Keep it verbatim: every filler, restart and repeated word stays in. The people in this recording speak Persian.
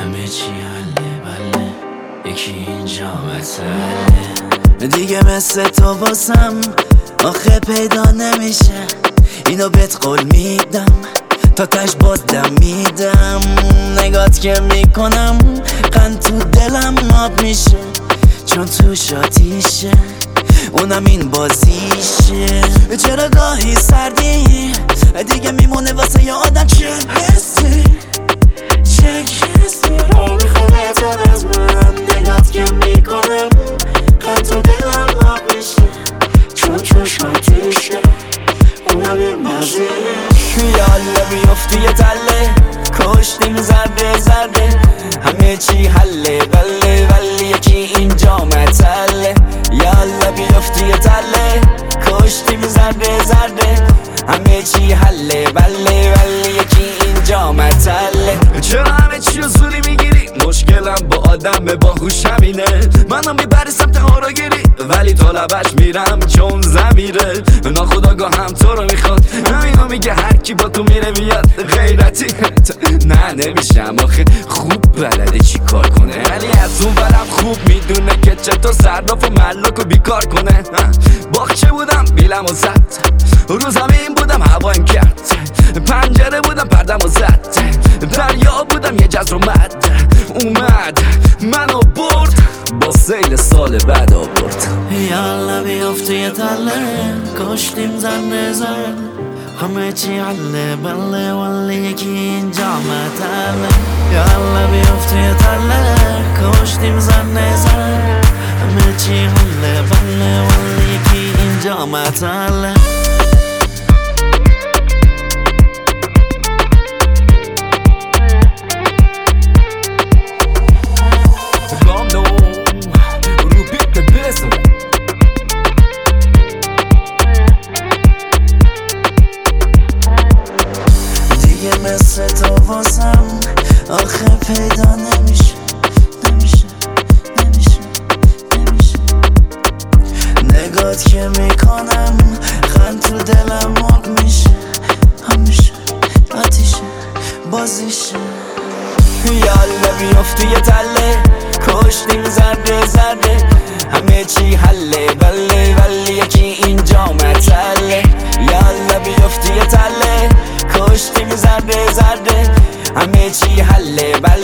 همه چی حله بله، یکی اینجا مسئله. دیگه مثل تو واسم آخه پیدا نمیشه، اینو بهت قول میدم تا تش باز دم میدم. نگات که میکنم قند تو دلم آب میشه، چون تو شاتیشه اونم این بازیشه. چرا گاهی سردی دیگه میمونه واسه یه آدم چه حسی چه حسی رو میخواه بهتر از من. نگات که میکنم قند تو دلم آب میشه، چون تو شاتیشه اونم این بازیشه. یالا بیفتی یه تله کشتیم ذره ذره، همه چی حله بله ولی یکی اینجا متله. یالا بیفتی یه تله کشتیم ذره ذره، همه چی حله بله ولی یکی اینجا متله. چرا همه چی رو زوری میگیری؟ مشکلم با آدم باهوش همینه، منو میبری سمت هاراگیری ولی تا لبش میرم چون زمیره. ناخداگاه هم تو رو میخواد، همینو میگه هر کی با تو میره میاد غیرتی. نه نمیشم آخه خوب بلده چی کار کنه، ولی از اون برم خوب میدونه که چطور صراف و ملاک و بیکار کنه. باغچه بودم بیلم و زد، رو زمین بودم هوایم کرد، پنجره بودم پردم و زد، دریا بودم یه جزر اومد اومد منو برد با سیل سال بعد آورد. یالا بیفتی یه تله کشتیم ذره ذره، همه چی حله بله ولی یکی اینجا متله. یالا بیفتی یه تله کشتیم ذره ذره، همه چی حله بله ولی یکی اینجا متله. مثل تو واسم آخه پیدا نمیشه نمیشه نمیشه نمیشه. نگات که میکنم خند تو دلم آب میشه، همیشه آتیشه بازیشه. یالا بیفتی یه تله کشتیم ذره ذره، همه چی حله بله ولی یکی اینجا متله. یالا بیفتی یه تله کشتیم ذره ذره، همه چی حله بله